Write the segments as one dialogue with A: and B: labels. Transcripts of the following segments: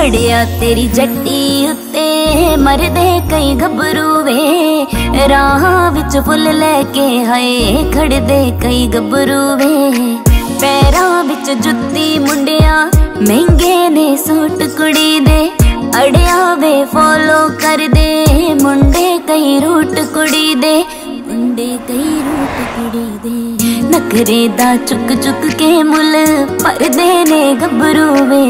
A: अड़िया तेरी जट्टी उत्ते मरदे कई गबरू वे, राह विच फुल लेके हाय खड़दे कई गबरू वे। पैरां विच जुत्ती मुंडिया महंगे ने सूट कुड़ी दे, अड़िया वे फॉलो कर दे मुंडे कई रूट कुड़ी दे, मुंडे कई रूट कुड़ी दे। नखरे दा चुक चुक के मुल परदे ने गबरू वे,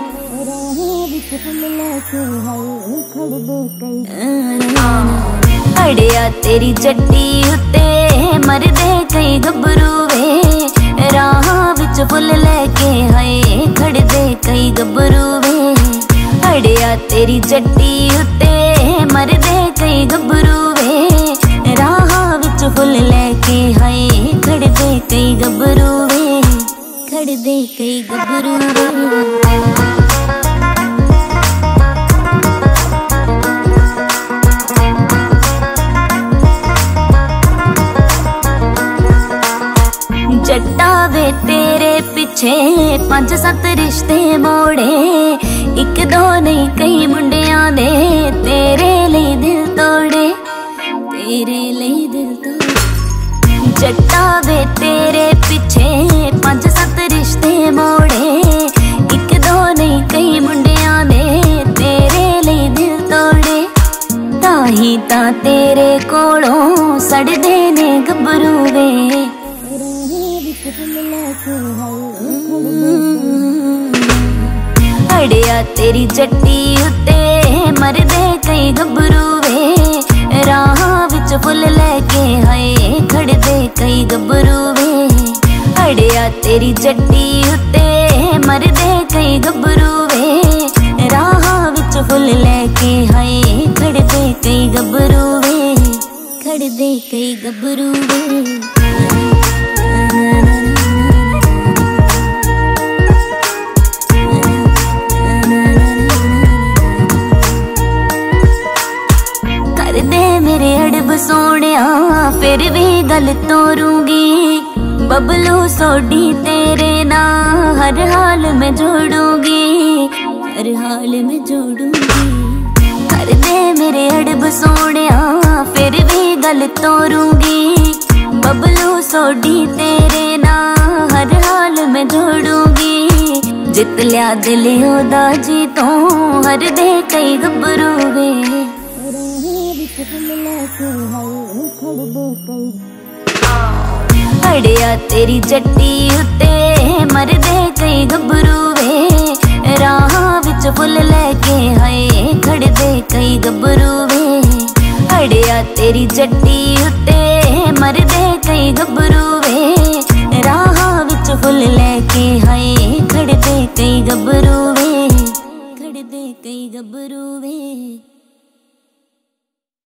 A: अड़िया तेरी जट्टी उत्ते मरदे कई गबरू वे, राह विच फुल लेके हाय खड़दे कई गबरू वे। अड़िया तेरी जट्टी उत्ते मरदे कई गबरू वे, राह विच फुल लेके हाय खड़दे कई गबरू वे, खड़दे कई गबरू वे। जट्टा वे तेरे पीछे 5-7 रिश्ते मोड़े, एक दो नहीं कई मुंडियां दे तेरे लिए दिल तोड़े, तेरे लिए दिल तोड़े। जट्टा वे तेरे पीछे 5-7 रिश्ते मोड़े, एक दो नहीं कई मुंडियां दे तेरे लिए दिल तोड़े, ताही ता तेरे कोलों सड़दे ने गबरू वे। अड़िया तेरी जट्टी उत्ते मरदे कई गबरू वे, राह विच फुल लेके हाय खड़दे कई गबरू वे। अड़िया तेरी जट्टी उत्ते मरदे कई गबरू वे, राह विच फुल लेके हाय खड़दे कई गबरू वे, खड़दे कई गबरू वे। मेरे अड़ब सोनिया फिर भी गल तोरूंगी, बबलू सोडी तेरे ना हर हाल में जोड़ूंगी, हर हाल में जोड़ूंगी। कर दे मेरे अड़ब सोनिया फिर भी गल तोरूंगी, बबलू सोडी तेरे ना हर हाल में जोड़ूंगी। जित लिया दिल ओदा जी तो हर दे कई गबरू वे, अड़िया तेरी जट्टी उत्ते मरदे कई गबरू वे, राह विच फुल लेके हाय खड़दे कई गबरू वे। अड़िया तेरी जट्टी उत्ते मरदे कई गबरू वे, राह विच फुल लेके हाय खड़दे कई गबरू वे, खड़दे कई गबरू वे।